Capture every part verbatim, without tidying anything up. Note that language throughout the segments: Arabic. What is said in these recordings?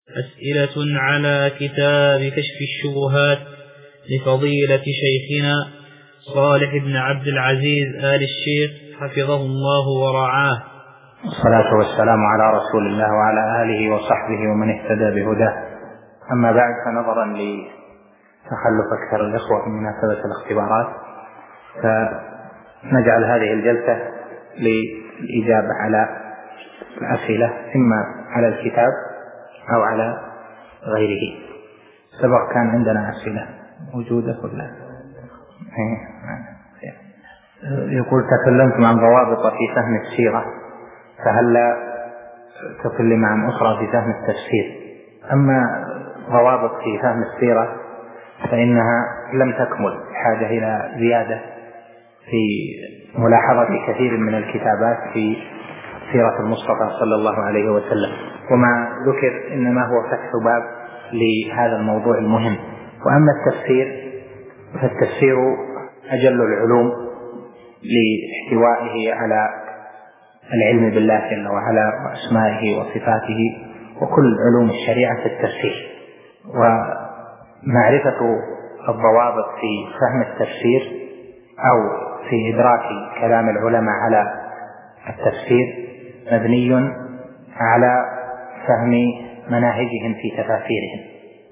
أسئلة على كتاب كشف الشبهات لفضيلة شيخنا صالح بن عبد العزيز آل الشيخ حفظه الله ورعاه. والصلاة والسلام على رسول الله وعلى آله وصحبه ومن اهتدى بهداه. أما بعد، فنظرا لتخلف أكثر الإخوة في مناسبة الاختبارات، فنجعل هذه الجلسة للإجابة على الأسئلة إما على الكتاب أو على غيره. سبق كان عندنا أسئلة موجودة كلها. يقول: تكلمتم عن ضوابط في فهم السيرة، فهل لا تكلم عن أخرى في فهم التفسير؟ أما ضوابط في فهم السيرة فإنها لم تكمل، حاجة إلى زيادة في ملاحظة كثير من الكتابات في سيرة المصطفى صلى الله عليه وسلم، وما ذكر إنما هو فتح باب لهذا الموضوع المهم. وأما التفسير فالتفسير أجل العلوم لاحتوائه على العلم بالله جل وعلا وأسمائه وصفاته وكل علوم الشريعة في التفسير. ومعرفة الضوابط في فهم التفسير أو في إدراك كلام العلماء على التفسير مبني على فهم مناهجهم في تفاسيرهم،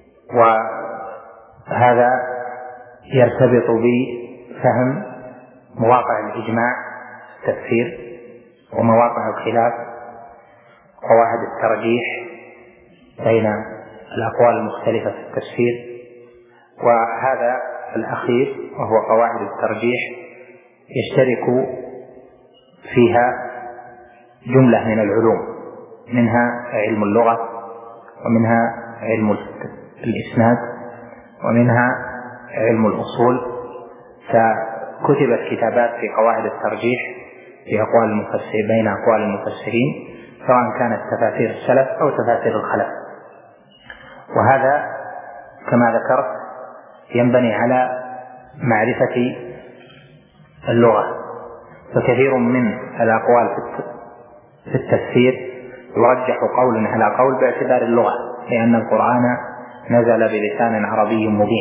وهذا يرتبط بفهم مواقع الإجماع في التفسير ومواقع الخلاف، قواعد الترجيح بين الأقوال المختلفة في التفسير. وهذا الأخير وهو قواعد الترجيح يشترك فيها جملة من العلوم، منها علم اللغة، ومنها علم الإسناد، ومنها علم الأصول. فكتبت كتابات في قواعد الترجيح في أقوال المفسرين بين أقوال المفسرين، سواء كانت تفاسير السلف أو تفاسير الخلف. وهذا كما ذكرت ينبني على معرفة اللغة، فكثير من الأقوال في التفسير يرجح قول على قول باعتبار اللغة، لأن القرآن نزل بلسان عربي مبين.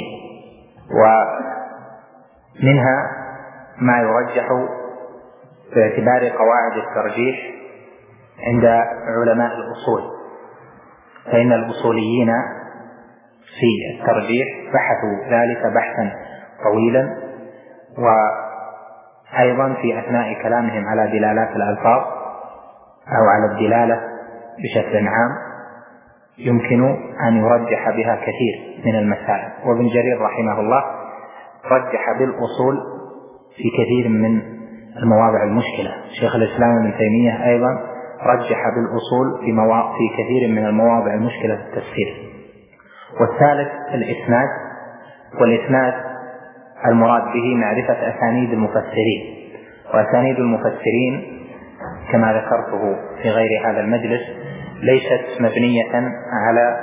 ومنها ما يرجح باعتبار قواعد الترجيح عند علماء الأصول، فإن الأصوليين في الترجيح بحثوا ذلك بحثا طويلا، وأيضا في أثناء كلامهم على دلالات الألفاظ أو على الدلالة بشكل عام يمكن أن يرجح بها كثير من المسائل. وابن جرير رحمه الله رجح بالأصول في كثير من المواضع المشكلة. شيخ الإسلام ابن تيمية أيضا رجح بالأصول في, مواضع في كثير من المواضع المشكلة في التفسير. والثالث الإسناد، والإسناد المراد به معرفة أسانيد المفسرين، وأسانيد المفسرين كما ذكرته في غير هذا المجلس ليست مبنية على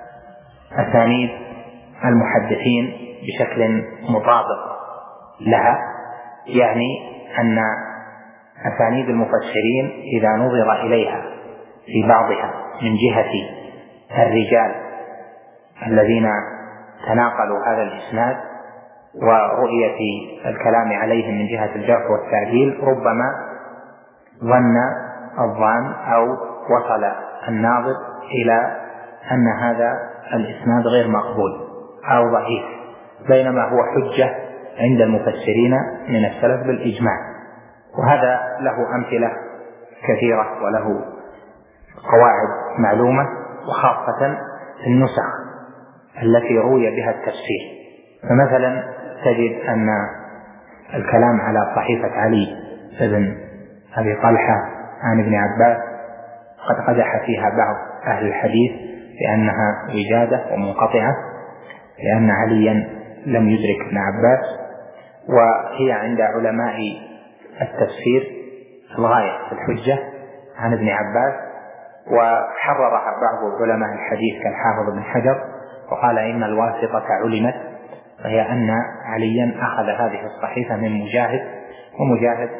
أسانيد المحدثين بشكل مطابق لها، يعني أن أسانيد المفسرين إذا نظر إليها في بعضها من جهة الرجال الذين تناقلوا هذا الإسناد ورؤية الكلام عليهم من جهة الجرح والتعديل، ربما ظن الظان أو وصل الناظر إلى أن هذا الإسناد غير مقبول أو ضعيف، بينما هو حجة عند المفسرين من السلف بالإجماع. وهذا له أمثلة كثيرة وله قواعد معلومة، وخاصة في النسخ التي روي بها التفسير. فمثلا تجد أن الكلام على صحيفة علي بن أبي طلحة عن ابن عباس قد قدح فيها بعض أهل الحديث لأنها وجادة ومنقطعة، لأن عليا لم يدرك ابن عباس، وهي عند علماء التفسير الغاية في الحجة عن ابن عباس. وحررها بعض علماء الحديث كالحافظ بن حجر وقال إن الواسطة علمت، وهي أن عليا أخذ هذه الصحيفة من مجاهد، ومجاهد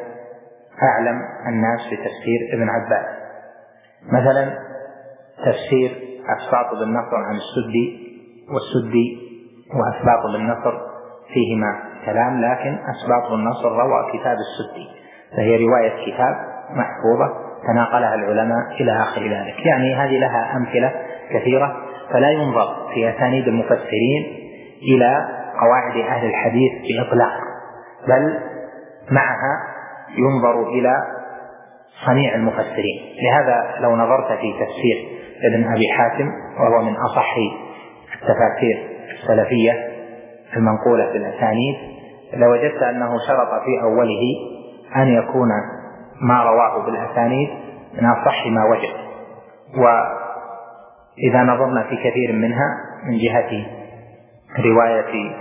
أعلم الناس بتفسير ابن عباس. مثلا تفسير أسباط بن نصر عن السدي، والسدي وأسباط بن نصر فيهما كلام، لكن أسباط بن نصر روى كتاب السدي، فهي رواية كتاب محفوظة تناقلها العلماء إلى آخر ذلك. يعني هذه لها أمثلة كثيرة، فلا ينظر في أسانيد المفسرين إلى قواعد أهل الحديث بإطلاق، بل معها ينظر إلى صنيع المفسرين. لهذا لو نظرت في تفسير ابن أبي حاتم، وهو من أصح التفاسير السلفية المنقولة بالأسانيد، لوجدت أنه شرط في أوله أن يكون ما رواه بالأسانيد من أصح ما وجد. وإذا نظرنا في كثير منها من جهة رواية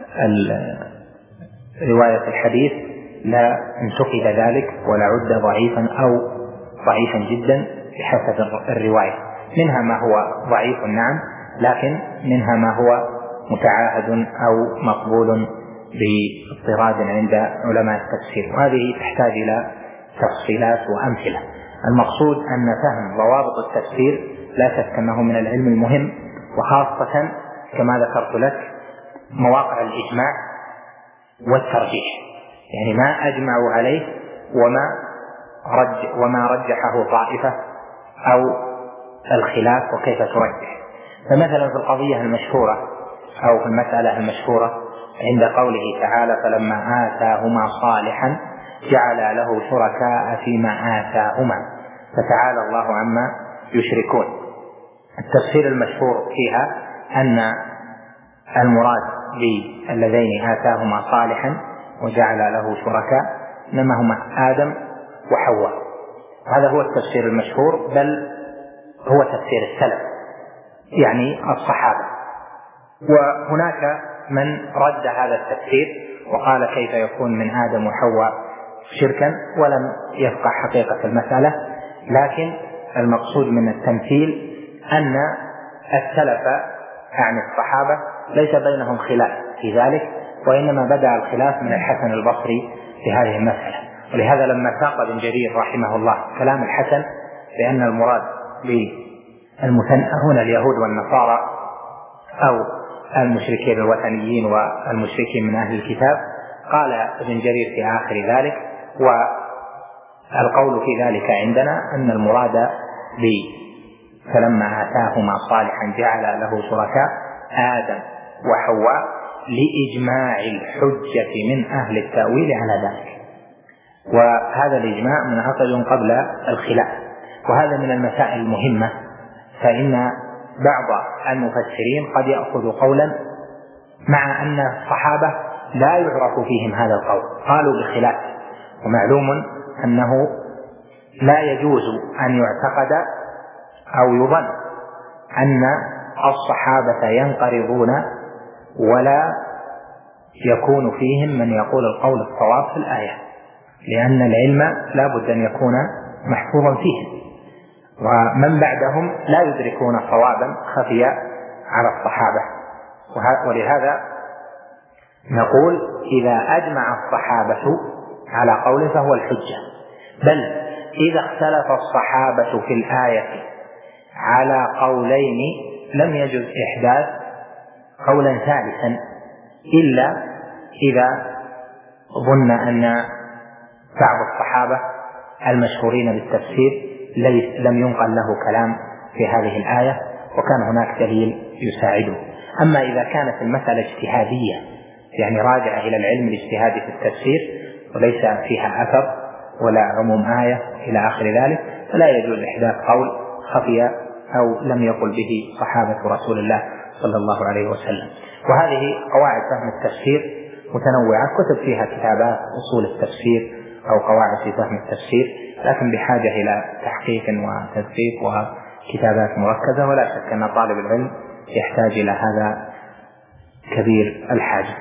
رواية الحديث لا انتقد ذلك ولا عد ضعيفا أو ضعيفا جدا بحسب الرواية. منها ما هو ضعيف نعم، لكن منها ما هو متعاهد أو مقبول باضطراد عند علماء التفسير، وهذه تحتاج إلى تفصيلات وأمثلة. المقصود أن فهم ضوابط التفسير لا شك أنه من العلم المهم، وخاصة كما ذكرت لك مواقع الإجماع والترجيح، يعني ما أجمعوا عليه وما رج وما رجحه طائفة أو الخلاف وكيف ترجح. فمثلا في القضية المشهورة أو في المسألة المشهورة عند قوله تعالى فلما آتاهما صالحا جعل له شركاء فيما آتاهما فتعالى الله عما يشركون. التفسير المشهور فيها أن المراد بالذين آتاهما صالحا وجعل له شركاء إنما هما آدم وحواء، هذا هو التفسير المشهور، بل هو تفسير السلف يعني الصحابة. وهناك من رد هذا التفسير وقال كيف يكون من آدم وحواء شركا، ولم يفقه حقيقة المسألة. لكن المقصود من التمثيل أن السلف عن الصحابة ليس بينهم خلاف في ذلك، وإنما بدأ الخلاف من الحسن البصري في هذه المسألة. ولهذا لما ساق ابن جرير رحمه الله كلام الحسن بأن المراد بالمثنى هنا اليهود والنصارى أو المشركين الوثنيين والمشركين من أهل الكتاب، قال ابن جرير في آخر ذلك والقول في ذلك عندنا أن المراد فلما آتاهما صالحا جعل له شركاء آدم وحواء لإجماع الحجة من أهل التأويل على ذلك، وهذا الإجماع منعقد قبل الخلاف. وهذا من المسائل المهمة، فإن بعض المفسرين قد يأخذ قولا مع أن الصحابة لا يعرف فيهم هذا القول، قالوا بخلاف. ومعلوم أنه لا يجوز أن يعتقد أو يظن أن الصحابة ينقرضون ولا يكون فيهم من يقول القول الصواب في الآية، لأن العلم لا بد أن يكون محفوظا فيهم، ومن بعدهم لا يدركون صوابا خفي على الصحابة. ولهذا نقول إذا أجمع الصحابة على قول فهو الحجة، بل إذا اختلف الصحابة في الآية على قولين لم يجوز إحداث قولا ثالثا إلا إذا ظن أن بعض الصحابة المشهورين بالتفسير لم ينقل له كلام في هذه الآية وكان هناك دليل يساعده. أما إذا كانت المسألة اجتهادية يعني راجعة إلى العلم الاجتهادي في التفسير وليس فيها أثر ولا عموم آية إلى آخر ذلك، فلا يجوز إحداث قول خفي أو لم يقل به صحابة رسول الله صلى الله عليه وسلم. وهذه قواعد فهم التفسير متنوعة، كتب فيها كتابات أصول التفسير أو قواعد في فهم التفسير، لكن بحاجة إلى تحقيق وتدقيق وكتابات مركزة، ولا شك أن طالب العلم يحتاج إلى هذا كبير الحاجة.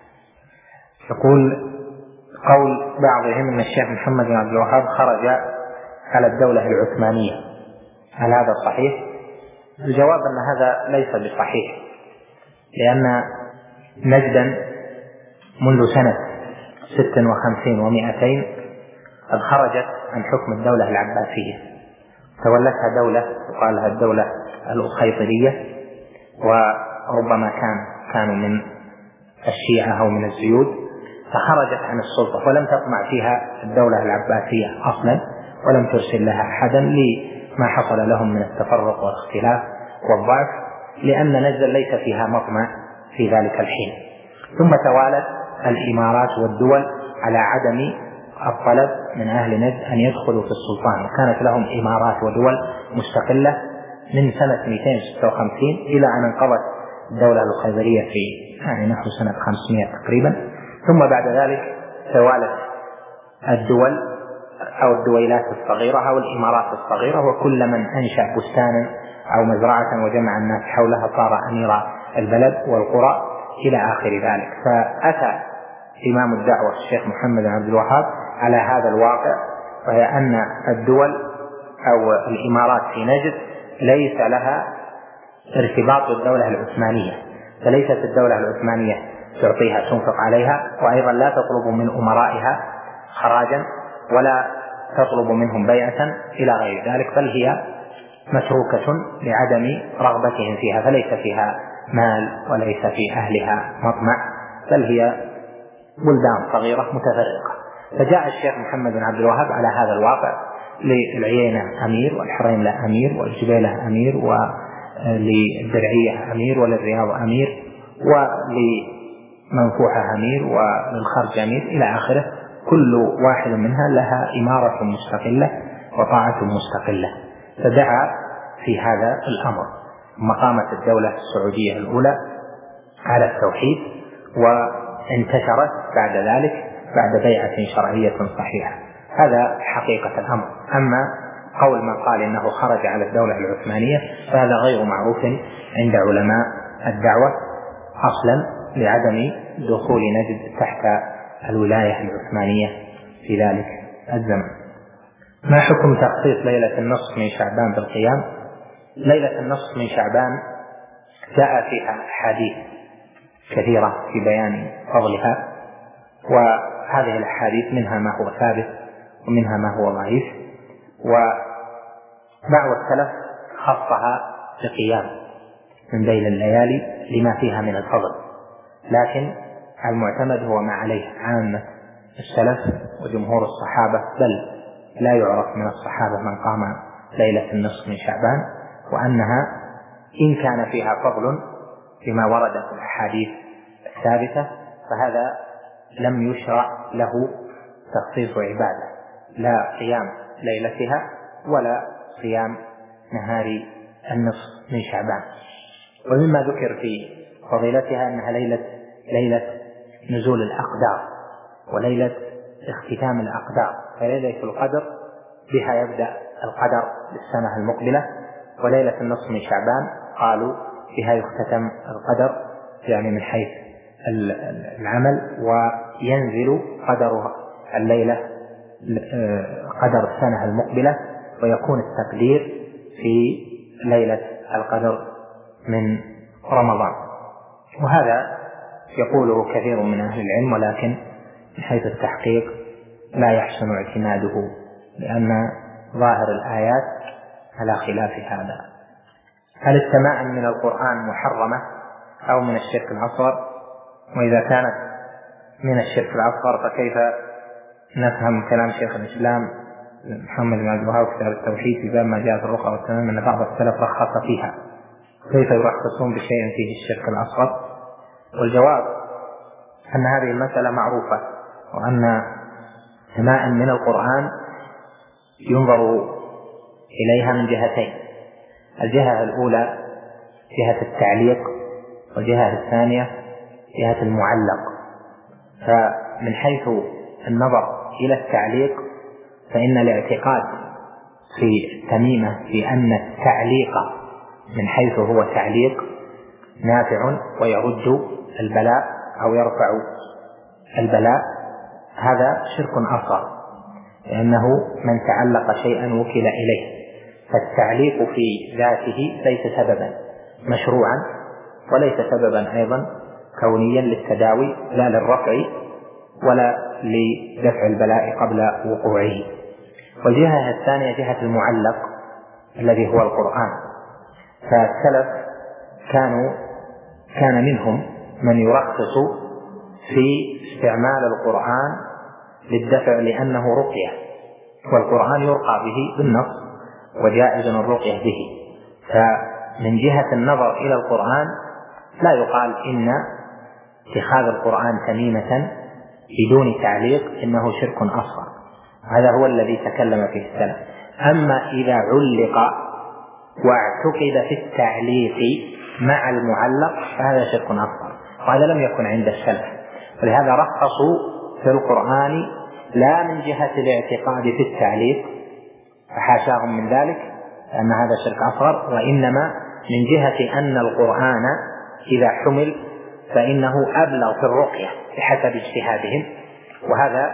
يقول قول بعضهم أن الشيخ محمد بن عبد الوهاب خرج على الدولة العثمانية، هل هذا صحيح؟ الجواب أن هذا ليس بصحيح، لأن نجدا منذ سنة ست وخمسين ومائتين قد خرجت عن حكم الدولة العباسية، تولتها دولة يقال لها الدولة الأخيطرية، وربما كان كانوا من الشيعة أو من الزيود، فخرجت عن السلطة ولم تطمع فيها الدولة العباسية أصلا، ولم ترسل لها أحدا لما حصل لهم من التفرق والاختلاف والضعف، لأن نجد ليس فيها مطمع في ذلك الحين. ثم توالت الإمارات والدول على عدم الطلب من أهل نجد أن يدخلوا في السلطان، وكانت لهم إمارات ودول مستقلة من سنة مئتين وستة وخمسين إلى أن انقضت الدولة الخيبرية في يعني نحو سنة خمسمائة تقريبا. ثم بعد ذلك توالت الدول أو الدويلات الصغيرة أو الإمارات الصغيرة، وكل من أنشأ بستانا أو مزرعة وجمع الناس حولها صار أمير البلد والقرى إلى آخر ذلك. فأتى إمام الدعوة الشيخ محمد بن عبد الوهاب على هذا الواقع، وهي أن الدول أو الإمارات في نجد ليس لها ارتباط بالدولة العثمانية، فليست الدولة العثمانية تعطيها تنفق عليها، وأيضا لا تطلب من أمرائها خراجا ولا تطلب منهم بيعة إلى غير ذلك، بل هي متروكة لعدم رغبتهم فيها، فليس فيها مال وليس في أهلها مطمع، بل هي بلدان صغيرة متفرقة. فجاء الشيخ محمد بن عبد الوهاب على هذا الواقع، للعيينة أمير، والحرين له أمير، والجبيلة أمير، وللدرعية أمير، وللرياض أمير، ولمنفوحة أمير، وللخرج أمير إلى آخره. كل واحد منها لها إمارة مستقلة وطاعة مستقلة. فدعا في هذا الأمر، ثم قامت الدولة السعودية الأولى على التوحيد، وانتشرت بعد ذلك بعد بيعة شرعية صحيحة. هذا حقيقة الأمر. أما قول من قال إنه خرج على الدولة العثمانية فهذا غير معروف عند علماء الدعوة أصلا، لعدم دخول نجد تحت الولاية العثمانية في ذلك الزمن. ما حكم تخصيص ليلة النصف من شعبان بالقيام؟ ليلة النصف من شعبان جاء فيها أحاديث كثيرة في بيان فضلها، وهذه الأحاديث منها ما هو ثابت ومنها ما هو ضعيف، وبعض السلف خصها بقيام من بين الليالي لما فيها من الفضل، لكن المعتمد هو ما عليه عامة السلف وجمهور الصحابة، بل لا يعرف من الصحابة من قام ليلة النصف من شعبان، وأنها إن كان فيها فضل بما ورد في الأحاديث الثابتة فهذا لم يشرع له تخصيص عبادة، لا قيام ليلتها ولا صيام نهار النصف من شعبان. ومما ذكر في فضيلتها أنها ليلة ليلة نزول الأقدار وليلة اختتام الأقدار، فليلة القدر بها يبدأ القدر للسنة المقبلة، وليلة النصف من شعبان قالوا بها يختتم القدر يعني من حيث العمل، وينزل قدر الليلة قدر السنة المقبلة، ويكون التقدير في ليلة القدر من رمضان. وهذا يقوله كثير من أهل العلم، ولكن من حيث التحقيق لا يحسن اعتماده، لأن ظاهر الآيات على خلاف هذا. هل التمائم من القرآن محرمة أو من الشرك الأصغر؟ وإذا كانت من الشرك الأصغر فكيف نفهم كلام شيخ الإسلام محمد بن عبد الوهاب في كتاب التوحيد في باب ما جاء في الرقى والتمائم أن بعض السلف رخص فيها، كيف يرخصون بشيء فيه الشرك الأصغر؟ والجواب أن هذه المسألة معروفة، وأن تمائم من القرآن ينظر إليها من جهتين: الجهة الأولى جهة التعليق، والجهة الثانية جهة المعلق. فمن حيث النظر إلى التعليق فإن الاعتقاد في التميمة في أن التعليق من حيث هو تعليق نافع ويرد البلاء أو يرفع البلاء هذا شرك أصغر، لأنه من تعلق شيئا وكل إليه، فالتعليق في ذاته ليس سببا مشروعا وليس سببا أيضا كونيا للتداوي لا للرفع ولا لدفع البلاء قبل وقوعه. والجهة الثانية جهة المعلق الذي هو القرآن، فالسلف كانوا كان منهم من يرخص في استعمال القرآن للدفع لأنه رقية، والقرآن يرقى به بالنص وجائز الرقية به. فمن جهة النظر إلى القرآن لا يقال إن اتخاذ القرآن تميمة بدون تعليق إنه شرك أصغر، هذا هو الذي تكلم فيه السلف. أما إذا علق واعتقد في التعليق مع المعلق فهذا شرك أصغر، وهذا لم يكن عند السلف، ولهذا رخصوا في القرآن لا من جهة الاعتقاد في التعليق فحاشاهم من ذلك أن هذا شرك أصغر، وإنما من جهة أن القرآن إذا حمل فإنه أبلغ في الرقية بحسب اجتهادهم، وهذا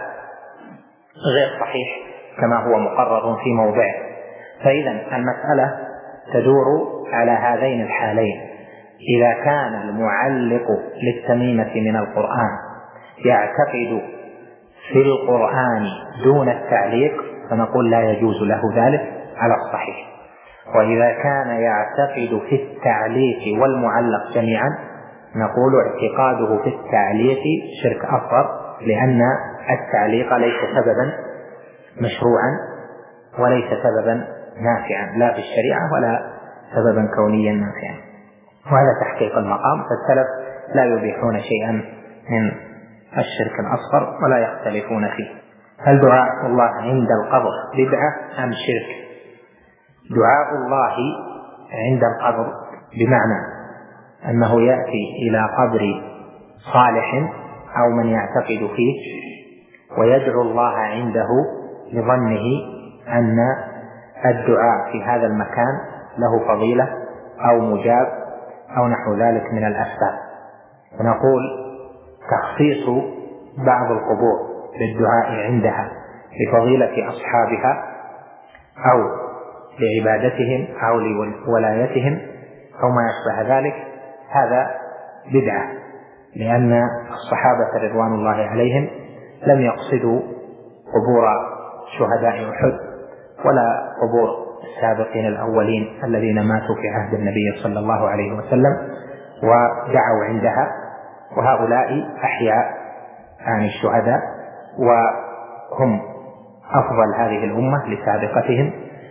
غير صحيح كما هو مقرر في موضعه. فإذا المسألة تدور على هذين الحالين: إذا كان المعلق للتميمة من القرآن يعتقد في القرآن دون التعليق فنقول لا يجوز له ذلك على الصحيح، وإذا كان يعتقد في التعليق والمعلق جميعا نقول اعتقاده في التعليق شرك أصغر، لأن التعليق ليس سببا مشروعا وليس سببا نافعا لا في الشريعة ولا سببا كونيا نافعا، وهذا تحقيق المقام. فالسلف لا يبيحون شيئا من الشرك الأصغر ولا يختلفون فيه. هل دعاء الله عند القبر بدعة أم شرك؟ دعاء الله عند القبر بمعنى أنه يأتي إلى قبر صالح أو من يعتقد فيه ويدعو الله عنده لظنه أن الدعاء في هذا المكان له فضيلة أو مجاب أو نحو ذلك من الأسباب. ونقول تخصيص بعض القبور بالدعاء عندها لفضيلة أصحابها أو لعبادتهم أو لولايتهم أو ما يشبه ذلك هذا بدعة، لأن الصحابة رضوان الله عليهم لم يقصدوا قبور شهداء أحد ولا قبور السابقين الأولين الذين ماتوا في عهد النبي صلى الله عليه وسلم ودعوا عندها، وهؤلاء أحياء عن الشهداء وهم أفضل هذه الأمة لسابقتهم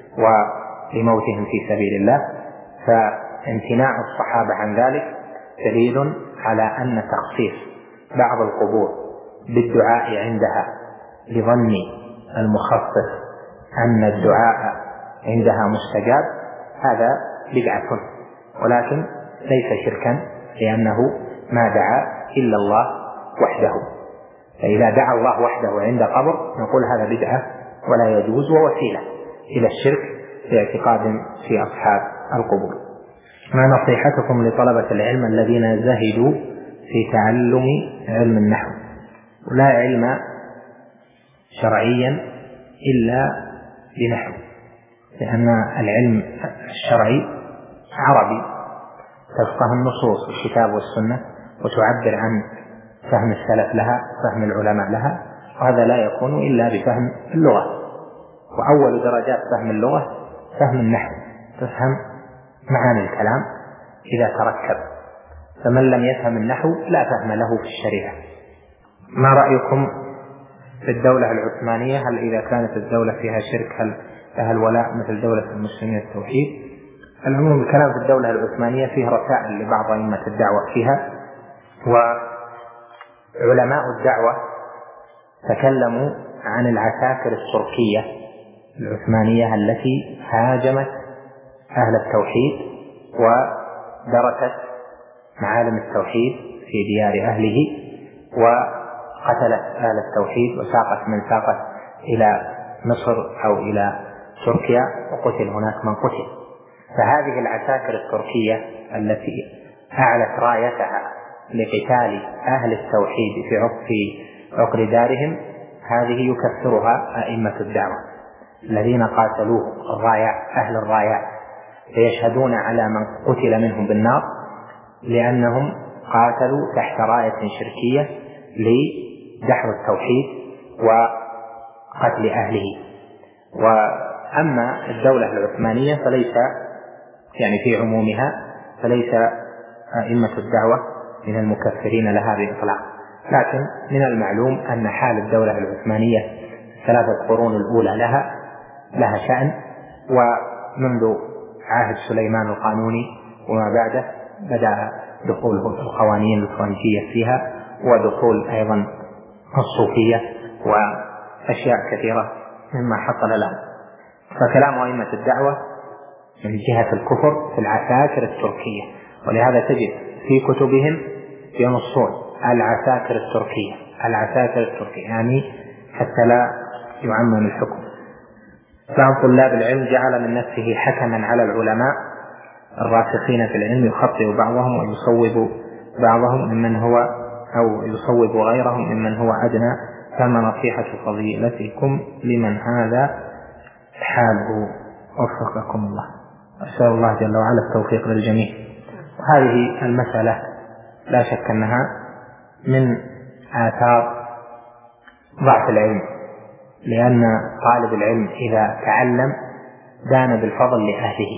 ولموتهم في سبيل الله. فامتناع الصحابة عن ذلك دليل على أن تخصيص بعض القبور بالدعاء عندها لظن المخصص أن الدعاء عندها مستجاب هذا بدعة، ولكن ليس شركا، لأنه ما دعا إلا الله وحده. فإذا دعا الله وحده عند قبر نقول هذا بدعة ولا يجوز، ووسيلة إلى الشرك باعتقاد في أصحاب القبور. ما نصيحتكم لطلبة العلم الذين زهدوا في تعلم علم النحو؟ لا علم شرعيا إلا بنحو، لأن العلم الشرعي عربي تفقه النصوص الكتاب والسنة وتعبر عن فهم السلف لها فهم العلماء لها، وهذا لا يكون إلا بفهم اللغة. وأول درجات فهم اللغة فهم النحو، تفهم معاني الكلام إذا تركب، فمن لم يفهم النحو لا فهم له في الشريعة. ما رأيكم في الدولة العثمانية؟ هل إذا كانت الدولة فيها شرك هل لها الولاء مثل دولة المسلمين التوحيد؟ العموم الكلام في الدولة العثمانية فيه رسائل لبعض أئمة الدعوة فيها، وعلماء الدعوة تكلموا عن العساكر التركية العثمانية التي هاجمت أهل التوحيد ودرست معالم التوحيد في ديار أهله وقتلت أهل التوحيد وساقت من ساقت إلى مصر أو إلى تركيا وقتل هناك من قتل. فهذه العساكر التركية التي أعلت رايتها لقتال أهل التوحيد في عقر دارهم هذه يكفرها أئمة الدعوة الذين قاتلوه الرايات أهل الرايات، فيشهدون على من قتل منهم بالنار لأنهم قاتلوا تحت راية شركية لدحر التوحيد وقتل أهله. وأما الدولة العثمانية فليس يعني في عمومها، فليس أئمة الدعوة من المكفرين لها بإطلاق. لكن من المعلوم أن حال الدولة العثمانية ثلاثة قرون الأولى لها لها شأن، ومنذ عهد سليمان القانوني وما بعده بدأ دخول القوانين الفرنسية فيها، ودخول أيضا الصوفية وأشياء كثيرة مما حصل لها. فكلام أئمة الدعوة من جهة الكفر في العساكر التركية، ولهذا تجد في كتبهم ينصون العساكر التركية العساكر التركية يعني حتى لا يعمم الحكم. بعض طلاب العلم جعل من نفسه حكما على العلماء الراسخين في العلم، يخطئ بعضهم ويصوب بعضهم ممن هو أو يصوب غيرهم ممن هو أدنى، فما نصيحة فضيلتكم لمن هذا حاله؟ وفقكم الله. أسأل الله جل وعلا التوفيق للجميع. وهذه المسألة لا شك أنها من آثار ضعف العلم، لأن طالب العلم إذا تعلم دان بالفضل لأهله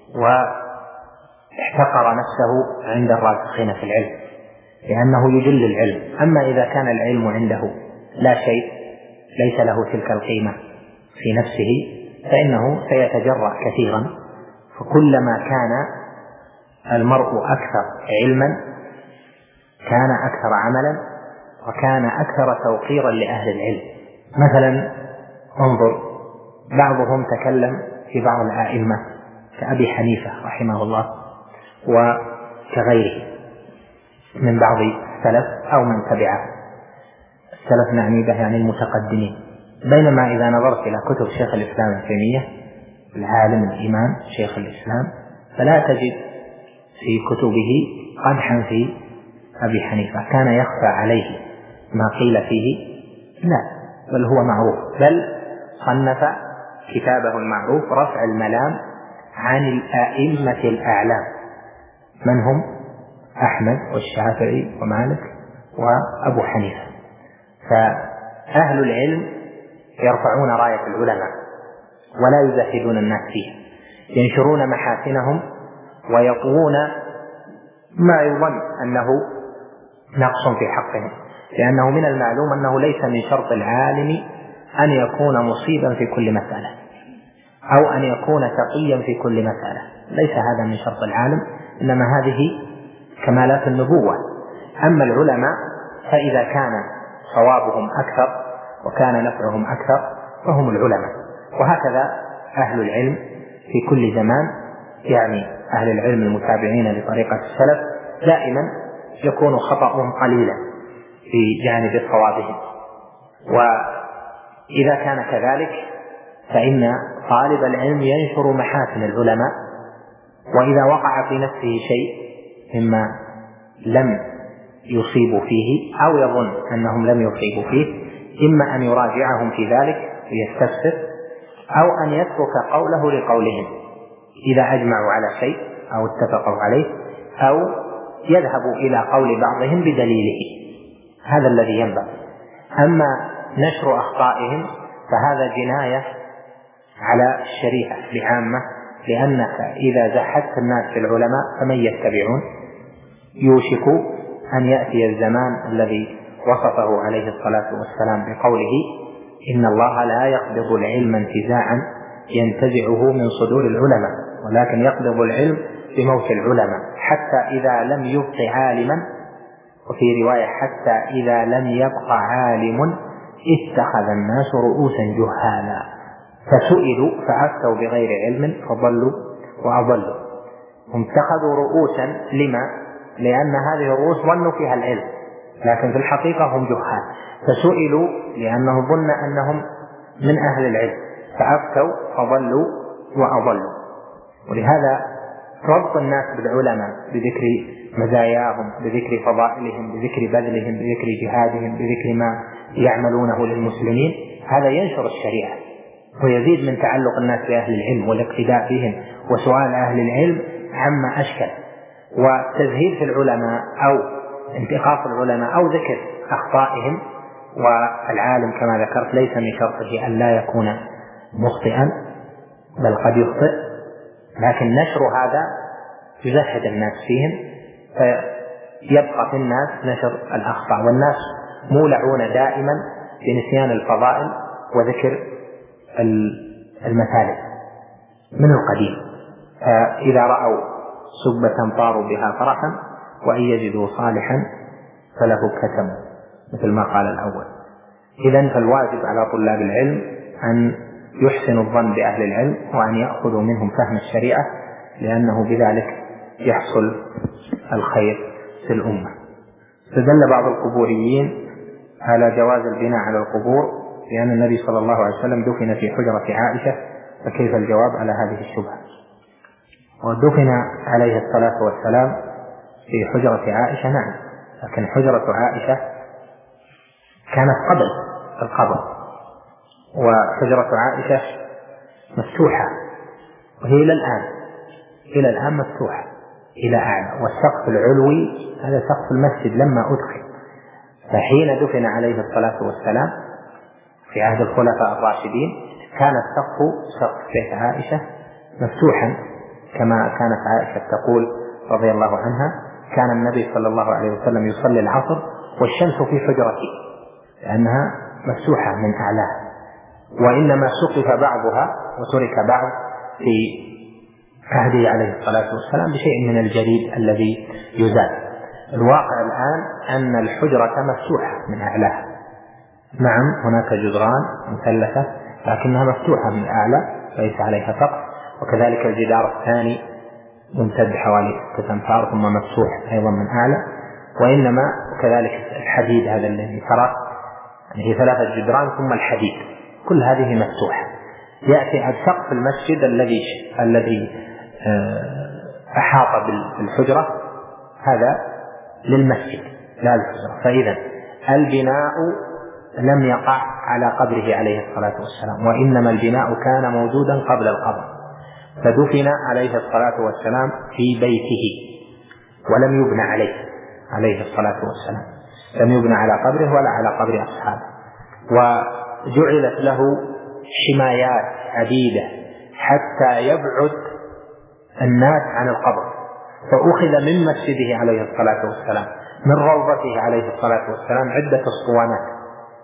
واحتقر نفسه عند الراسخين في العلم، لأنه يجل العلم. أما إذا كان العلم عنده لا شيء، ليس له تلك القيمة في نفسه، فإنه سيتجرأ كثيرا. فكلما كان المرء أكثر علما كان أكثر عملا وكان أكثر توقيرا لأهل العلم. مثلا انظر، بعضهم تكلم في بعض الآئمة كأبي حنيفة رحمه الله وكغيره من بعض السلف أو من تبعه. السلف نعني به يعني المتقدمين. بينما إذا نظرت إلى كتب شيخ الإسلام ابن تيمية العالم الإمام شيخ الإسلام فلا تجد في كتبه قدحا في أبي حنيفة كان يخفى عليه ما قيل فيه، لا، بل هو معروف. بل صنف كتابه المعروف رفع الملام عن الآئمة الأعلام، من هم؟ أحمد والشافعي ومالك وأبو حنيفة. فأهل العلم يرفعون راية العلماء ولا يزهدون الناس فيها، ينشرون محاسنهم ويطوون ما يظن أنه نقص في حقهم، لأنه من المعلوم أنه ليس من شرط العالم أن يكون مصيبا في كل مسألة أو أن يكون تقيا في كل مسألة، ليس هذا من شرط العالم، إنما هذه كمالات النبوة. أما العلماء فإذا كان صوابهم أكثر وكان نفعهم أكثر فهم العلماء. وهكذا أهل العلم في كل زمان، يعني أهل العلم المتابعين لطريقة السلف دائما يكون خطأهم قليلا في جانب صوابهم. وإذا كان كذلك فإن طالب العلم ينشر محاسن العلماء، وإذا وقع في نفسه شيء مما لم يصيب فيه أو يظن أنهم لم يصيبوا فيه، إما أن يراجعهم في ذلك ويستفسر، أو أن يترك قوله لقولهم إذا أجمعوا على شيء أو اتفقوا عليه، أو يذهبوا إلى قول بعضهم بدليله. هذا الذي ينبغي. أما نشر أخطائهم فهذا جناية على الشريعة بعامة، لأنك إذا زحفت الناس في العلماء فمن يتبعون؟ يوشك أن يأتي الزمان الذي وصفه عليه الصلاة والسلام بقوله إن الله لا يقبض العلم انتزاعا ينتزعه من صدور العلماء، ولكن يقبض العلم بموت العلماء حتى إذا لم يبق عالما، وفي رواية حتى إذا لم يبق عالم اتخذ الناس رؤوسا جهالا فسئلوا فأفتوا بغير علم فضلوا وأضلوا. هم اتخذوا رؤوسا لما؟ لأن هذه الرؤوس ظنوا فيها العلم، لكن في الحقيقة هم جهال، فسئلوا لأنه ظن أنهم من أهل العلم فأفتوا فضلوا وأضلوا. ولهذا ربط الناس بالعلماء بذكر مزاياهم، بذكر فضائلهم، بذكر بذلهم، بذكر جهادهم، بذكر ما يعملونه للمسلمين، هذا ينشر الشريعة ويزيد من تعلق الناس بأهل العلم والاقتداء بهم وسؤال أهل العلم عما أشكل. وتزهيد في العلماء أو انتقاص العلماء أو ذكر أخطائهم، والعالم كما ذكرت ليس من شرطه أن لا يكون مخطئا، بل قد يخطئ، لكن نشر هذا يزهد الناس فيهم، فيبقى في الناس نشر الأخطاء، والناس مولعون دائما بنسيان الفضائل وذكر المثالب من القديم. فإذا رأوا سبة طاروا بها فرحا، وإن يجدوا صالحا فله كتم، مثل ما قال الأول. إذن فالواجب على طلاب العلم أن يحسنوا الظن بأهل العلم، وأن يأخذوا منهم فهم الشريعة، لأنه بذلك يحصل الخير في الأمة. استدل بعض القبوريين على جواز البناء على القبور لأن النبي صلى الله عليه وسلم دفن في حجرة عائشة، فكيف الجواب على هذه الشبهة؟ ودفن عليه الصلاة والسلام في حجرة عائشة، نعم، لكن حجرة عائشة كانت قبل القبر، وحجرة عائشة مفتوحة، وهي إلى الآن إلى الآن مفتوحة إلى أعلى، والسقف العلوي هذا سقف المسجد لما أدخل. فحين دفن عليه الصلاة والسلام في عهد الخلفاء الراشدين كان السقف سقف بيت عائشة مفتوحا، كما كانت عائشة تقول رضي الله عنها: كان النبي صلى الله عليه وسلم يصلي العصر والشمس في حجرته، لأنها مفتوحة من أعلاها، وإنما سقف بعضها وترك بعض في عهده عليه الصلاة والسلام بشيء من الجريد الذي يزال. الواقع الآن أن الحجرة مفتوحة من أعلاها، نعم هناك جدران مثلثة لكنها مفتوحة من أعلى ليس عليها سقف، وكذلك الجدار الثاني ممتد حوالي ستة أمتار ثم مفتوح أيضا من أعلى، وإنما كذلك الحديد هذا الذي ترى هي ثلاثة جدران ثم الحديد، كل هذه مفتوحة. يأتي سقف المسجد الذي الذي أحاط بالحجرة هذا للمسجد لا للحجرة، فإذا البناء لم يقع على قبره عليه الصلاة والسلام، وإنما البناء كان موجودا قبل القبر، فدفن عليه الصلاة والسلام في بيته ولم يبنى عليه عليه الصلاة والسلام، لم يبنى على قبره ولا على قبر أصحابه، وجعلت له حمايات عديدة حتى يبعد الناس عن القبر، فأخذ من مسجده عليه الصلاة والسلام من روضته عليه الصلاة والسلام عدة اسطوانات،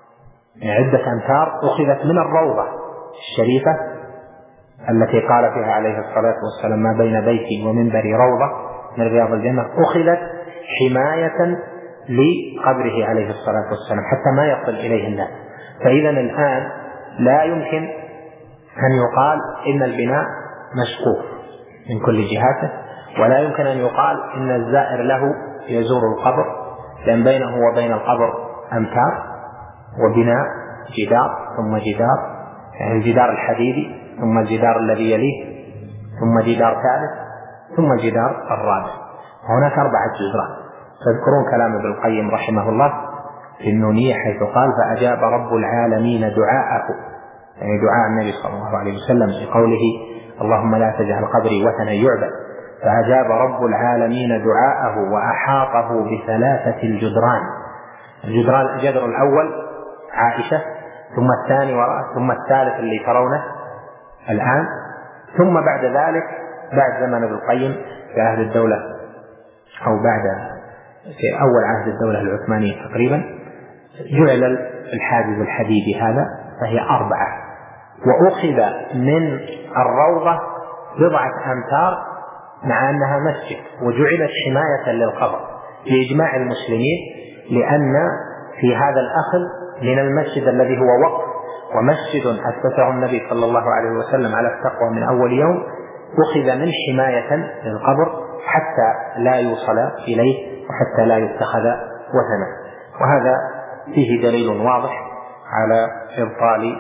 عدة أمتار أخذت من الروضة الشريفة التي قال فيها عليه الصلاة والسلام: ما بين بيتي ومنبري روضة من رياض الجنة، أخذت حماية لقبره عليه الصلاة والسلام حتى ما يصل إليه الناس. فإذا الآن لا يمكن أن يقال إن البناء مشقوق من كل جهاته، ولا يمكن أن يقال إن الزائر له يزور القبر، لأن بينه وبين القبر أمتار، وبناء جدار ثم جدار، يعني الجدار الحديدي ثم الجدار الذي يليه ثم جدار ثالث ثم الجدار الرابع، هناك أربعة جدران. تذكرون كلام ابن القيم رحمه الله في النونية حيث قال: فأجاب رب العالمين دعاءه، يعني دعاء النبي صلى الله عليه وسلم في قوله: اللهم لا تجعل قبري وثنا يعبد. فأجاب رب العالمين دعاءه وأحاطه بثلاثة الجدران. الجدران الجدر الأول عائشة، ثم الثاني وراء، ثم الثالث اللي ترونه الآن، ثم بعد ذلك بعد زمن ابن القيم في عهد الدولة أو بعد في أول عهد الدولة العثمانية تقريبا جعل الحاجز الحديدي هذا، فهي أربعة، وأخذ من الروضة بضعة أمتار مع أنها مسجد، وجعلت حماية للقبر بإجماع المسلمين، لأن في هذا الأخذ من المسجد الذي هو وقف ومسجد أسسه النبي صلى الله عليه وسلم على التقوى من أول يوم، أخذ من حماية للقبر حتى لا يوصل إليه وحتى لا يتخذ وثنا. وهذا فيه دليل واضح على إبطال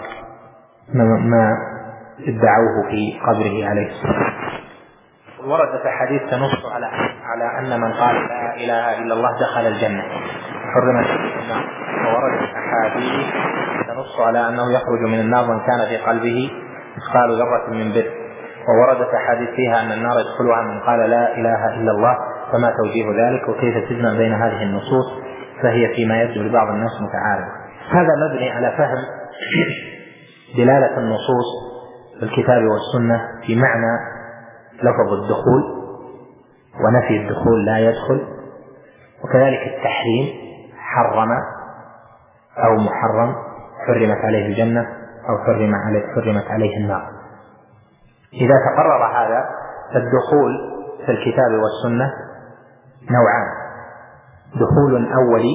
ما ادعوه في قبره عليه الصلاة والسلام. وردت أحاديث تنص على على أن من قال لا إله إلا الله دخل الجنة حرمت النار، ووردت أحاديث تنص على أنه يخرج من النار من كان في قلبه مثقال ذرة من بر، ووردت أحاديث فيها أن النار يدخلها من قال لا إله إلا الله. فما توجيه ذلك وكيف تجمع بين هذه النصوص؟ فهي فيما يبدو لبعض الناس متعارض. هذا مبني على فهم دلالة النصوص بالكتاب والسنة في معنى لفظ الدخول ونفي الدخول لا يدخل، وكذلك التحريم حرم أو محرم، حرمت عليه الجنة أو حرم عليه حرمت عليه النار. إذا تقرر هذا فالدخول في الكتاب والسنة نوعان: دخول أولي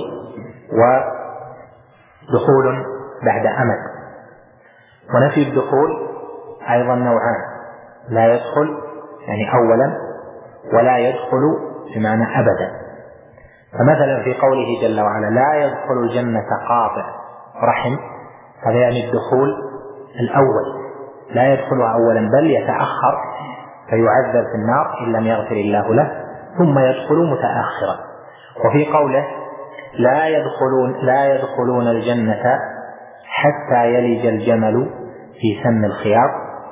ودخول بعد أمد. ونفي الدخول أيضا نوعان: لا يدخل يعني أولا، ولا يدخل بمعنى أبدا. فمثلا في قوله جل وعلا لا يدخل الجنة قاطع رحم، هذا يعني الدخول الأول، لا يدخلها أولا بل يتأخر فيعذب في النار إن لم يغفر الله له، ثم يدخل متأخرا. وفي قوله لا يدخلون لا يدخلون الجنة حتى يلج الجمل في سم الخياط،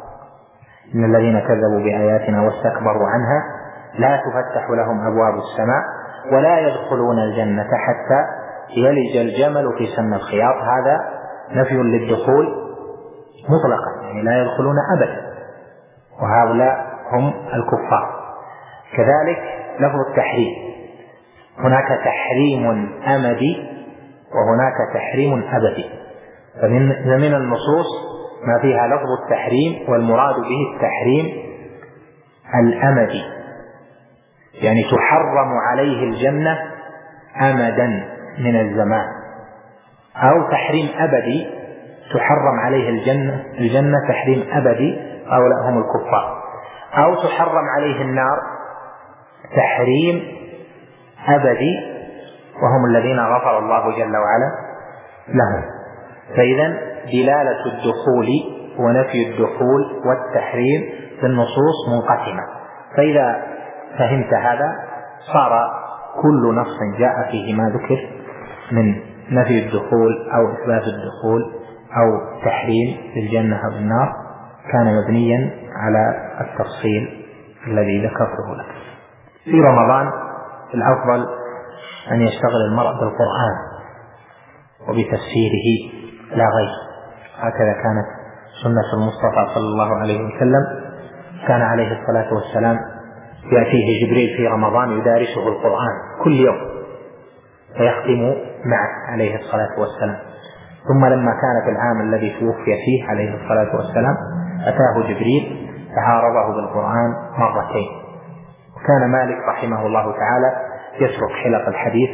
إن الذين كذبوا بآياتنا واستكبروا عنها لا تفتح لهم أبواب السماء ولا يدخلون الجنة حتى يلج الجمل في سم الخياط. هذا نفي للدخول مطلقا، يعني لا يدخلون أبدا، وهؤلاء هم الكفار. كذلك لفظ التحريم، هناك تحريم أمدي وهناك تحريم أبدي. فمن النصوص ما فيها لفظ التحريم والمراد به التحريم الأمدي، يعني تحرم عليه الجنة أمدا من الزمان، أو تحريم أبدي تحرم عليه الجنة الجنة تحريم أبدي، هؤلاء هم الكفار. أو تحرم عليه النار تحريم أبدي وهم الذين غفر الله جل وعلا لهم. فإذا دلالة الدخول ونفي الدخول والتحريم في النصوص منقسمة. فإذا فهمت هذا صار كل نص جاء فيه ما ذكر من نفي الدخول أو إثبات الدخول أو تحريم للجنة أو النار كان مبنيا على التفصيل الذي ذكرته لك. في رمضان الأفضل أن يشتغل المرء بالقرآن وبتفسيره لا غير، هكذا كانت سنة المصطفى صلى الله عليه وسلم. كان عليه الصلاة والسلام يأتيه جبريل في رمضان يدارسه القرآن كل يوم فيختم معه عليه الصلاة والسلام. ثم لما كان في العام الذي توفي فيه عليه الصلاة والسلام أتاه جبريل فعارضه بالقرآن مرتين. وكان مالك رحمه الله تعالى يترك حلق الحديث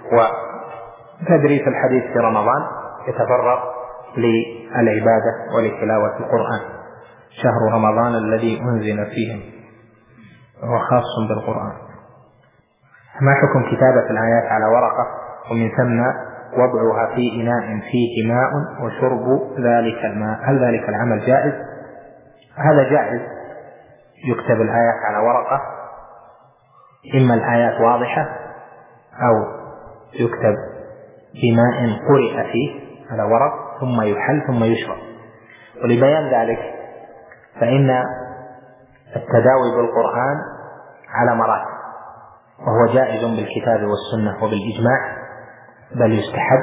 وتدريس الحديث في رمضان، يتفرغ للعبادة ولتلاوة القرآن. شهر رمضان الذي أنزل فيه وهو خاص بالقرآن. ما حكم كتابة الآيات على ورقة ومن ثم وضعها في إناء فيه ماء وشرب ذلك الماء، هل ذلك العمل جائز؟ هذا جائز، يكتب الآيات على ورقة، إما الآيات واضحة أو يكتب بماء قرئ فيه على ورق ثم يحل ثم يشرب. ولبيان ذلك فإن التداوي بالقرآن على مراتب، وهو جائز بالكتاب والسنة وبالإجماع بل يستحب.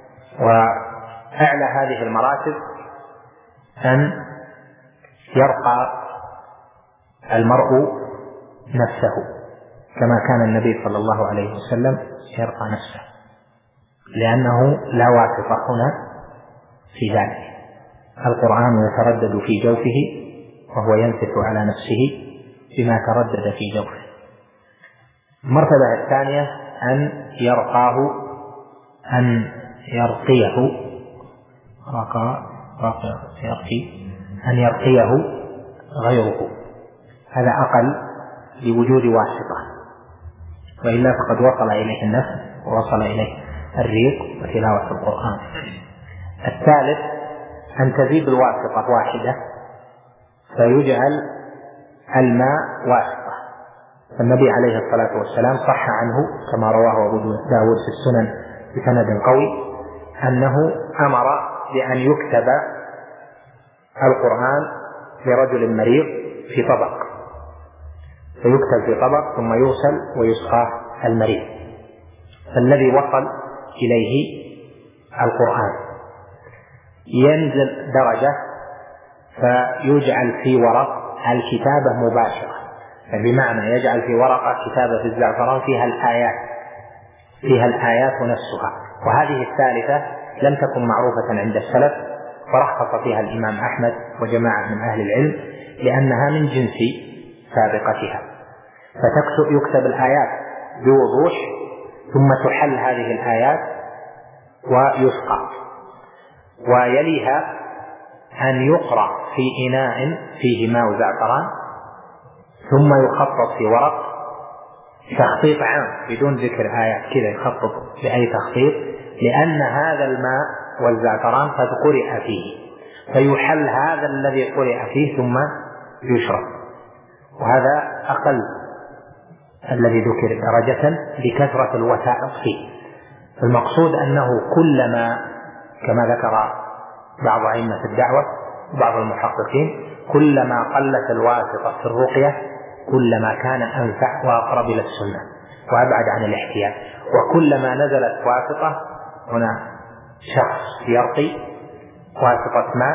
وأعلى هذه المراتب أن يرقى المرء نفسه كما كان النبي صلى الله عليه وسلم يرقى نفسه، لأنه لا واسطة هنا في ذلك. القرآن يتردد في جوفه وهو ينفث على نفسه بما تردد في جوفه. المرتبة الثانية أن يرقاه أن يرقيه رقى رقى يرقي أن يرقيه غيره، هذا أقل لوجود واسطة، وإلا فقد وصل إليه النفس ووصل إليه الريق وتلاوة القرآن. الثالث أن تزيد الواسطة واحدة فيجعل الماء واسطة. النبي عليه الصلاة والسلام صح عنه كما رواه أبو داود في السنن بسند قوي أنه أمر بأن يكتب القرآن لرجل مريض في طبق، فيكتب في طبق ثم يوصل ويسقى المريض. فالذي وصل إليه القرآن ينزل درجة فيجعل في ورق الكتابة مباشرة، يعني بمعنى يجعل في ورقة كتابة في الزعفران فيها الآيات فيها الآيات نفسها. وهذه الثالثة لم تكن معروفة عند السلف، فرخص فيها الإمام أحمد وجماعة من أهل العلم لأنها من جنس سابقتها. فيكتب الآيات بوضوح، ثم تحل هذه الآيات ويسقى، ويليها أن يقرأ في إناء فيه ماء زعفران ثم يخطط في ورق تخطيط عام بدون ذكر آيات، كذا يخطط بأي تخطيط، لأن هذا الماء والزعفران قد قرئ فيه، فيحل هذا الذي قرئ فيه ثم يشرب. وهذا أقل الذي ذكر درجة لكثرة الوسائط فيه. المقصود أنه كلما، كما ذكر بعض أئمة الدعوة وبعض المحققين، كلما قلت الواسطة في الرقية كلما كان أنفع وأقرب إلى السنة وأبعد عن الاحتيال. وكلما نزلت واسطة، هنا شخص يرقي واسطة ماء،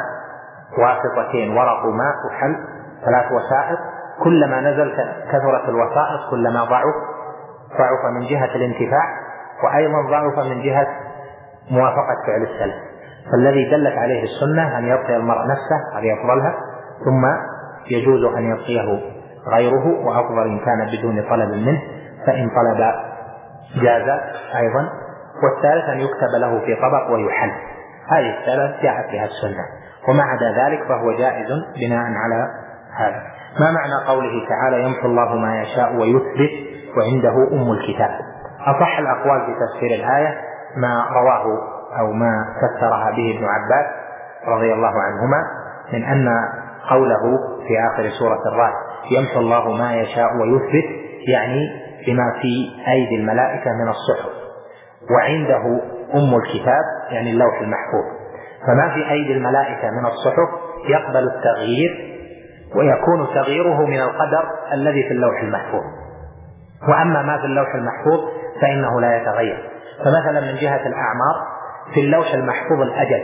واسطتين ورق ماء وحل، ثلاث وسائط، كلما نزل كثرة الوسائط كلما ضعف ضعف من جهة الانتفاع، وأيضا ضعف من جهة موافقة فعل السلف. فالذي دلت عليه السنة أن يرقي المرء نفسه، هذه أفضلها، ثم يجوز أن يرقيه غيره، وأفضل إن كان بدون طلب منه، فإن طلب جاز أيضا. والثالث أن يكتب له في طبق ويحل. هذه الثلاث جاءت بها السنة، وما عدا ذلك فهو جائز بناء على هذا. ما معنى قوله تعالى يمحو الله ما يشاء ويثبت وعنده أم الكتاب؟ أصح الأقوال في تفسير الآية ما رواه أو ما فسرها به ابن عباس رضي الله عنهما، من أن قوله في آخر سورة الرعد يمحو الله ما يشاء ويثبت، يعني بما في أيدي الملائكة من الصحف، وعنده أم الكتاب يعني اللوح المحفوظ. فما في أيدي الملائكة من الصحف يقبل التغيير، ويكون تغييره من القدر الذي في اللوح المحفوظ. وأما ما في اللوح المحفوظ فإنه لا يتغير. فمثلا من جهة الأعمار في اللوح المحفوظ الأجل،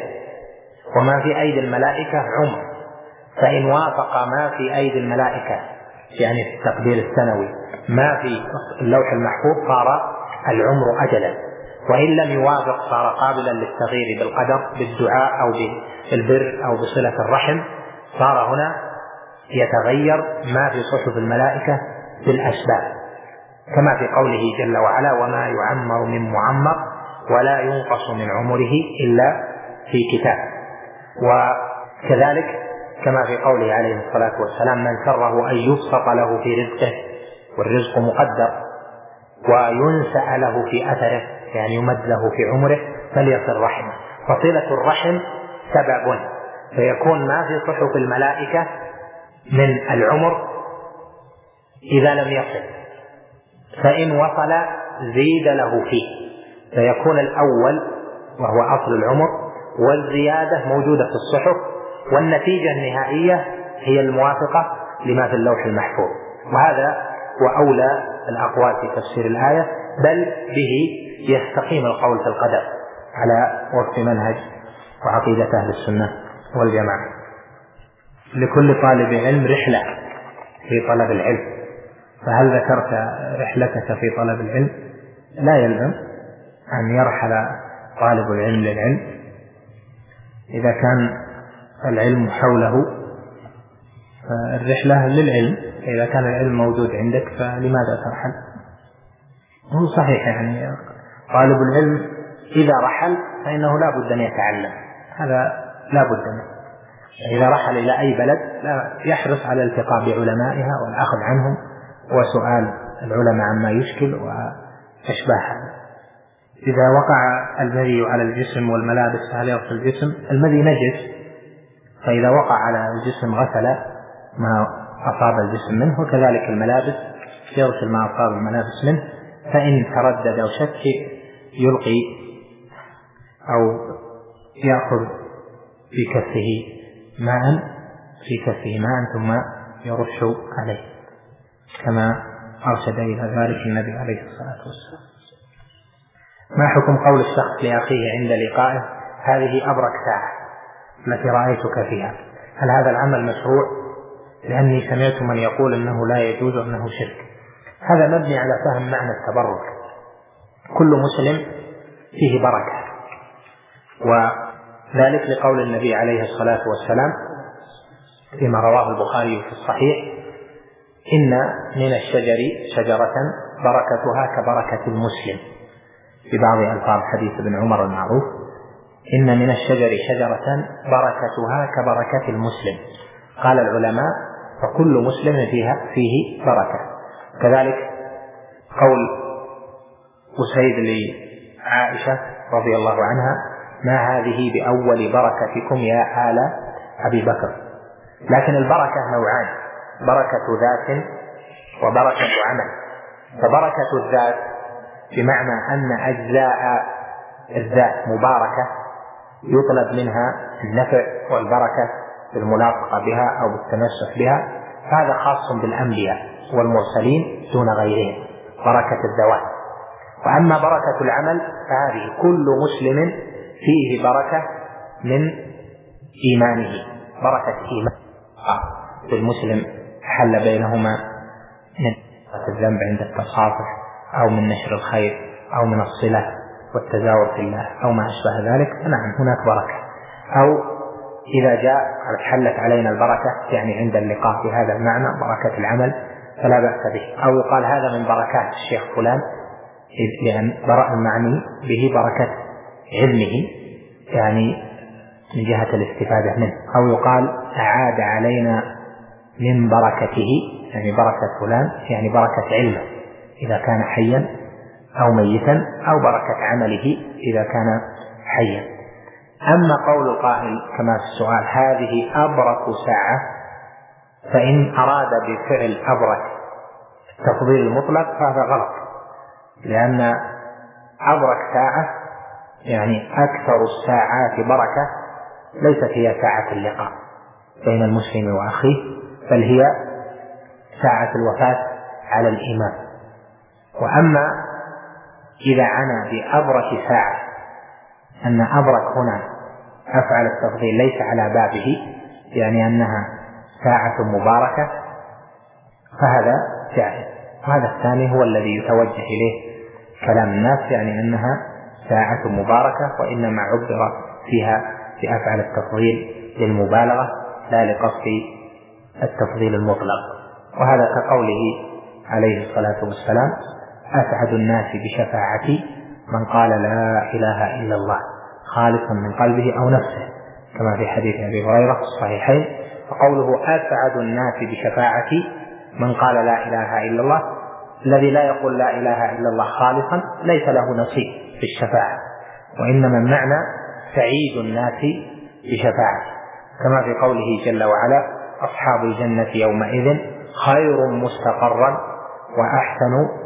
وما في أيدي الملائكة عمر، فإن وافق ما في أيدي الملائكة يعني في التقدير السنوي ما في اللوح المحفوظ صار العمر أجلا، وإن لم يوافق صار قابلا للتغيير بالقدر، بالدعاء أو بالبر أو بصلة الرحم، صار هنا يتغير ما في صحف الملائكة بالأسباب، كما في قوله جل وعلا وما يعمر من معمر ولا ينقص من عمره إلا في كتاب. وكذلك كما في قوله عليه الصلاة والسلام من سره أن يبسط له في رزقه، والرزق مقدر، وينسأ له في أثره يعني يمد له في عمره، فليصل رحمه. فصلة الرحم سبب، فيكون ما في صحف الملائكة من العمر إذا لم يصل، فإن وصل زيد له فيه، فيكون الأول وهو أصل العمر، والزيادة موجودة في الصحف، والنتيجة النهائية هي الموافقة لما في اللوح المحفوظ. وهذا وأولى الأقوال في تفسير الآية، بل به يستقيم القول في القدر على وفق منهج وعقيدة أهل السنة والجماعة. لكل طالب علم رحلة في طلب العلم، فهل ذكرت رحلتك في طلب العلم؟ لا يلزم أن يرحل طالب العلم للعلم، إذا كان العلم حوله فالرحلة للعلم، إذا كان العلم موجود عندك فلماذا ترحل؟ هو صحيح يعني طالب العلم إذا رحل فإنه لا بد أن يتعلم، هذا لا بد منه. إذا رحل إلى أي بلد لا يحرص على الالتقاء بعلمائها والأخذ عنهم وسؤال العلماء عما يشكل وأشباه هذا. إذا وقع المذي على الجسم والملابس هل يغسل الجسم؟ المذي نجس، فإذا وقع على الجسم غسل ما أصاب الجسم منه، وكذلك الملابس يغسل ما أصاب الملابس منه. فإن تردد أو شك يلقي أو يأخذ في كفه ماء في كفه ماء ثم يرش عليه، كما أرشد إلى ذلك النبي عليه الصلاة والسلام. ما حكم قول الشخص لأخيه عند لقائه هذه أبرك ساعة التي رأيتك فيها؟ هل هذا العمل مشروع لأني سمعت من يقول أنه لا يجوز أنه شرك. هذا مبني على فهم معنى التبرك. كل مسلم فيه بركة، وذلك لقول النبي عليه الصلاة والسلام فيما رواه البخاري في الصحيح: إن من الشجر شجرة بركتها كبركة المسلم. في بعض ألفاظ حديث ابن عمر المعروف: إن من الشجر شجرة بركتها كبركة المسلم. قال العلماء: فكل مسلم فيها فيه بركة. كذلك قول أسيد لعائشة رضي الله عنها: ما هذه بأول بركتكم يا آل أبي بكر. لكن البركة نوعان: بركة ذات وبركة عمل. فبركة الذات بمعنى أن أجزاء الذات مباركة يطلب منها النفع والبركة بالملاصقة بها أو بالتمسك بها، هذا خاص بالأنبياء والمرسلين دون غيرهم، بركة الذوات. وأما بركة العمل فهذه كل مسلم فيه بركة من إيمانه، بركة إيمان المسلم حل بينهما من الذنب عند التصافح أو من نشر الخير أو من الصلة والتزاور في الله أو ما أشبه ذلك، فنعم هناك بركة. أو إذا جاء حلت علينا البركة يعني عند اللقاء بهذا المعنى بركة العمل فلا بأس به. أو يقال هذا من بركات الشيخ فلان لأن برأ المعني به بركة علمه يعني من جهة الاستفادة منه. أو يقال أعاد علينا من بركته يعني بركة فلان يعني بركة علمه إذا كان حيا أو ميتا، أو بركة عمله إذا كان حيا. أما قول القائل كما في السؤال: هذه أبرك ساعة، فإن أراد بفعل أبرك التفضيل المطلق فهذا غلط، لأن أبرك ساعة يعني أكثر الساعات بركة ليست هي ساعة اللقاء بين المسلم وأخيه، بل هي ساعة الوفاة على الإيمان. وأما إذا عنى بأبرك ساعة أن أبرك هنا أفعل التفضيل ليس على بابه يعني أنها ساعة مباركة فهذا جائز. وهذا الثاني هو الذي يتوجه إليه كلام الناس، يعني أنها ساعة مباركة وإنما عبر فيها بأفعل التفضيل للمبالغة لا لقصد التفضيل المطلق. وهذا كقوله عليه الصلاة والسلام: أسعد الناس بشفاعتي من قال لا إله إلا الله خالصا من قلبه أو نفسه، كما في حديث أبي هريرة في الصحيحين. وقوله أسعد الناس بشفاعتي من قال لا إله إلا الله، الذي لا يقول لا إله إلا الله خالصا ليس له نصيب في الشفاعة، وإنما المعنى سعيد الناس بشفاعته، كما في قوله جل وعلا: أصحاب الجنة يومئذ خير مستقرا وأحسن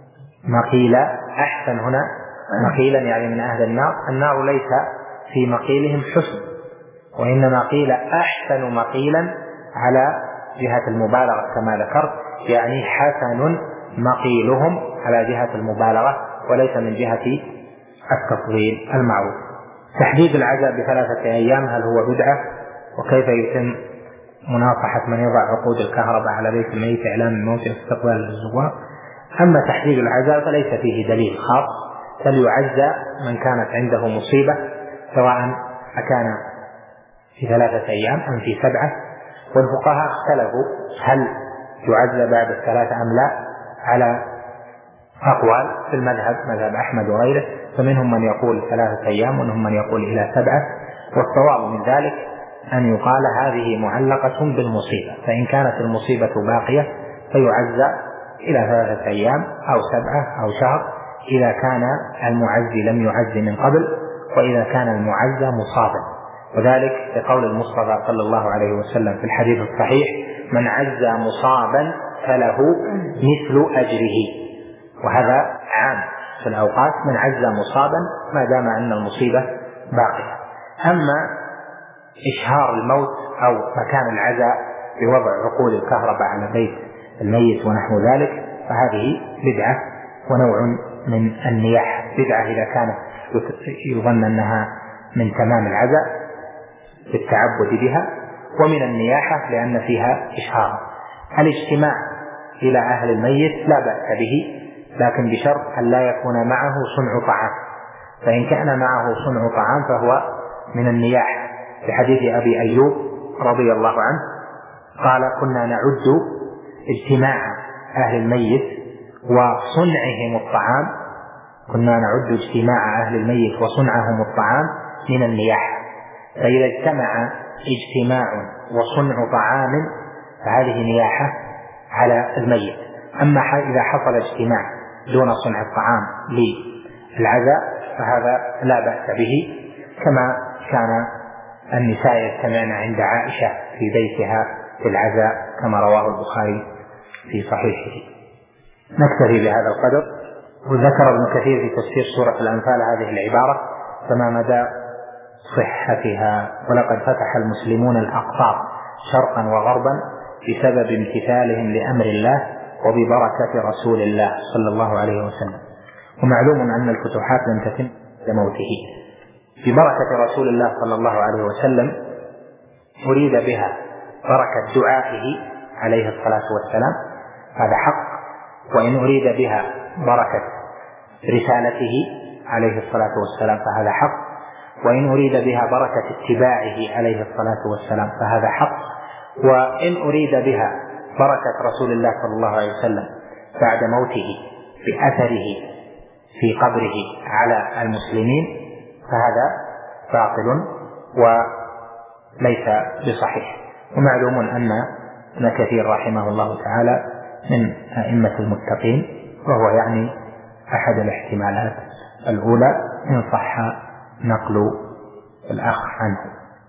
مقيلا. أحسن هنا مقيلا يعني من أهل النار، النار ليس في مقيلهم حسن، وإنما قيل أحسن مقيلا على جهة المبالغة كما ذكرت، يعني حسن مقيلهم على جهة المبالغة وليس من جهة التفضيل المعروف. تحديد العزاء بثلاثة أيام هل هو بدعة؟ وكيف يتم مناصحة من يضع عقود الكهرباء على بيت الميت إعلام الموت واستقبال الزوار؟ أما تحديد العزاء فليس فيه دليل خاص، بل يعزى من كانت عنده مصيبة سواء أكان في ثلاثة أيام أم في سبعة. والفقهاء اختلفوا هل يعزى بعد الثلاثة أم لا على أقوال في المذهب، مذهب أحمد وغيره، فمنهم من يقول ثلاثة أيام ومنهم من يقول إلى سبعة. والصواب من ذلك أن يقال هذه معلقة بالمصيبة، فإن كانت المصيبة باقية فيعزى إلى ثلاثة أيام أو سبعة أو شهر إذا كان المعزي لم يعزي من قبل، وإذا كان المعزى مصابا. وذلك لقول المصطفى صلى الله عليه وسلم في الحديث الصحيح: من عزى مصابا فله مثل أجره. وهذا عام في الأوقات، من عزى مصابا ما دام أن المصيبة باقية. أما إشهار الموت أو مكان العزاء بوضع عقود الكهرباء على بيت الميت ونحو ذلك فهذه بدعة ونوع من النياحة. بدعة إذا كانت يظن أنها من تمام العزاء بالتعبد بها، ومن النياحة لأن فيها إشهار. الاجتماع إلى أهل الميت لا بأس به، لكن بشرط أن لا يكون معه صنع طعام، فإن كان معه صنع طعام فهو من النياحة، في حديث أبي أيوب رضي الله عنه قال كنا نعد اجتماع أهل الميت وصنعهم الطعام كنا نعد اجتماع أهل الميت وصنعهم الطعام من النياحة، فإذا اجتمع اجتماع وصنع طعام فهذه نياحة على الميت. أما إذا حصل اجتماع دون صنع الطعام للعزاء فهذا لا بأس به، كما كان النساء يجتمعن عند عائشة في بيتها في العزاء كما رواه البخاري في صحيحه. نكتفي بهذا القدر. وذكر ابن كثير في تفسير سورة الأنفال هذه العبارة فما مدى صحتها: ولقد فتح المسلمون الأقطار شرقا وغربا بسبب امتثالهم لأمر الله وببركة رسول الله صلى الله عليه وسلم. ومعلوم أن الفتوحات لم تتم لموته. ببركة رسول الله صلى الله عليه وسلم أريد بها بركة دعائه عليه الصلاة والسلام، هذا حق، وإن أريد بها بركة رسالته عليه الصلاة والسلام فهذا حق، وإن أريد بها بركة اتباعه عليه الصلاة والسلام فهذا حق، وإن أريد بها بركة رسول الله صلى الله عليه وسلم بعد موته بأثره في قبره على المسلمين فهذا باطل وليس بصحيح. ومعلوم أن ابن كثير رحمه الله تعالى من أئمة المتقين، وهو يعني أحد الاحتمالات الأولى إن صح نقل الأخ عنه،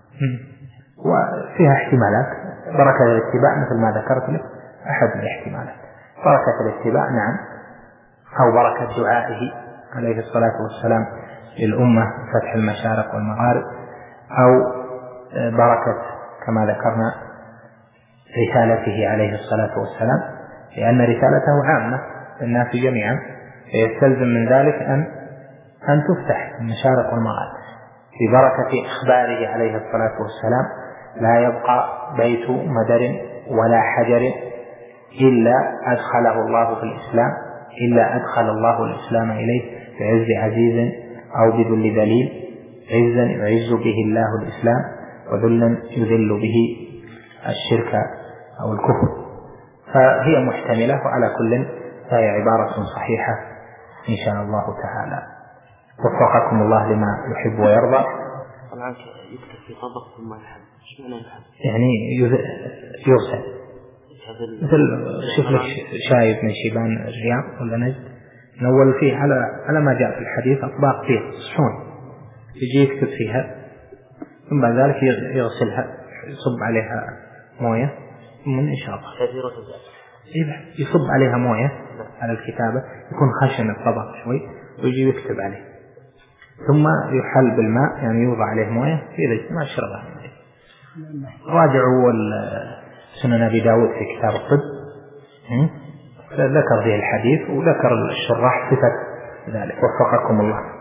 وفيها احتمالات. بركة الاتباع مثل ما ذكرت لك أحد الاحتمالات، بركة الاتباع نعم، أو بركة دعائه عليه الصلاة والسلام للأمة فتح المشارق والمغارب، أو بركة كما ذكرنا رسالته عليه الصلاة والسلام، لأن رسالته عامة للناس جميعا، فيستلزم من ذلك أن أن تفتح المشارق والمغارب. ببركة إخباره عليه الصلاة والسلام لا يبقى بيت مدر ولا حجر إلا أدخله الله في الإسلام إلا أدخل الله الإسلام إليه بعز عزيز أو بذل ذليل، عزا يعز به الله الإسلام وذلا يذل به الشرك أو الكفر. فهي محتملة، وعلى كل فهي عبارة صحيحة إن شاء الله تعالى. وفقكم الله لما يحب ويرضى. طبعا يكتب في طبق ثم يحب، ايش معنى يحب؟ يعني يرسل مثل شوف لك شايب من شيبان الرياض ولا نجد، نول فيه على على ما جاء في الحديث أطباق فيه صحون، يجي يكتب فيها ثم بعد ذلك يغسلها يصب عليها موية ثم إن شاء الله يصب عليها موية على الكتابة، يكون خشن الطبق شوي ويجي يكتب عليه، ثم يحل بالماء يعني يوضع عليه موية إذا اجتمع شربها. راجعوا سنن أبي داود في كتاب الطب ذكر فيه الحديث وذكر الشراح صفة ذلك. وفقكم الله.